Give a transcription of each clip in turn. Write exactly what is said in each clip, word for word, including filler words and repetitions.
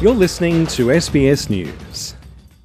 You're listening to S B S News.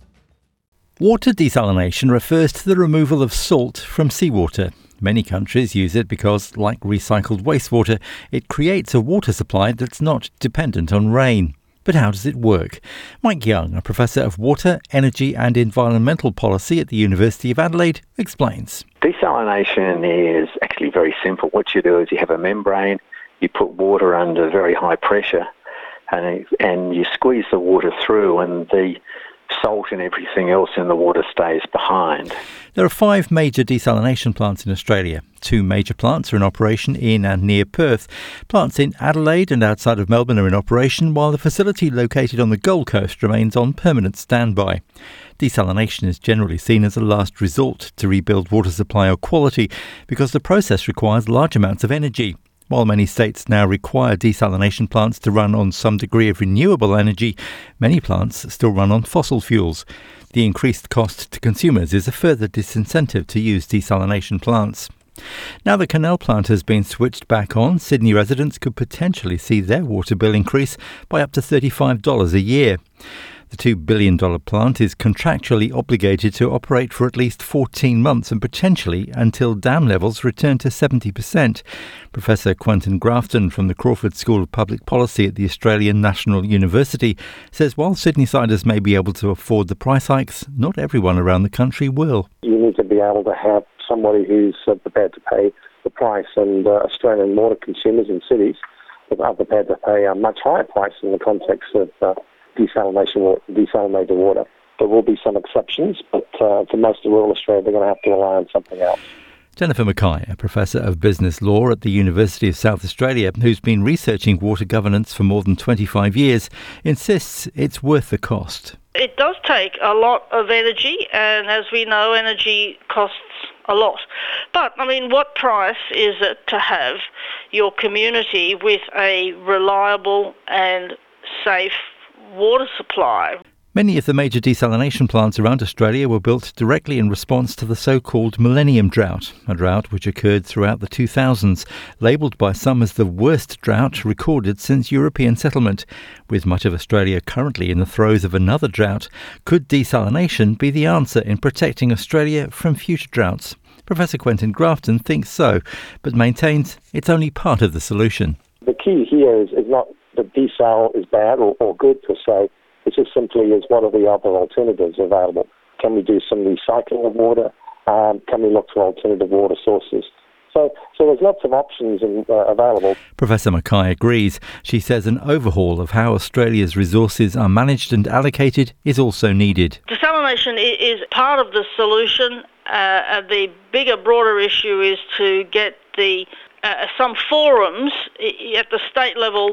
Water desalination refers to the removal of salt from seawater. Many countries use it because, like recycled wastewater, it creates a water supply that's not dependent on rain. But how does it work? Mike Young, a professor of water, energy and environmental policy at the University of Adelaide, explains. Desalination is actually very simple. What you do is you have a membrane, you put water under very high pressure, and, and you squeeze the water through, and the salt and everything else in the water stays behind. There are five major desalination plants in Australia. Two major plants are in operation in and near Perth. Plants in Adelaide and outside of Melbourne are in operation, while the facility located on the Gold Coast remains on permanent standby. Desalination is generally seen as a last resort to rebuild water supply or quality because the process requires large amounts of energy. While many states now require desalination plants to run on some degree of renewable energy, many plants still run on fossil fuels. The increased cost to consumers is a further disincentive to use desalination plants. Now the Canal plant has been switched back on, Sydney residents could potentially see their water bill increase by up to thirty-five dollars a year. The two billion dollars plant is contractually obligated to operate for at least fourteen months and potentially until dam levels return to seventy percent. Professor Quentin Grafton from the Crawford School of Public Policy at the Australian National University says while Sydney-siders may be able to afford the price hikes, not everyone around the country will. You need to be able to have somebody who's uh, prepared to pay the price, and uh, Australian water consumers in cities are prepared to pay a much higher price in the context of uh, desalination, desalinated water. There will be some exceptions, but uh, for most of rural Australia, they're going to have to rely on something else. Jennifer Mackay, a professor of business law at the University of South Australia, who's been researching water governance for more than twenty-five years, insists it's worth the cost. It does take a lot of energy, and as we know, energy costs a lot. But, I mean, what price is it to have your community with a reliable and safe water supply? Many of the major desalination plants around Australia were built directly in response to the so-called Millennium Drought, a drought which occurred throughout the two thousands, labelled by some as the worst drought recorded since European settlement. With much of Australia currently in the throes of another drought, could desalination be the answer in protecting Australia from future droughts? Professor Quentin Grafton thinks so, but maintains it's only part of the solution. The key here is, is not that desal is bad or, or good per se. It just simply is what are the other alternatives available. Can we do some recycling of water? Um, can we look for alternative water sources? So, so there's lots of options in, uh, available. Professor Mackay agrees. She says an overhaul of how Australia's resources are managed and allocated is also needed. Desalination is part of the solution. Uh, the bigger, broader issue is to get the uh, some forums at the state level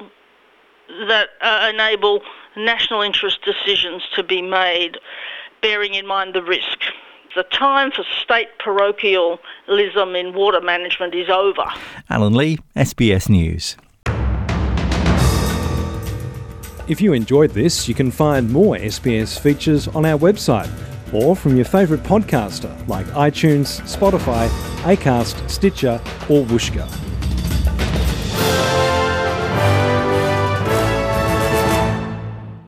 that uh, enable national interest decisions to be made, bearing in mind the risk. The time for state parochialism in water management is over. Alan Lee, S B S News. If you enjoyed this, you can find more S B S features on our website or from your favourite podcaster like iTunes, Spotify, Acast, Stitcher or Whooshkaa.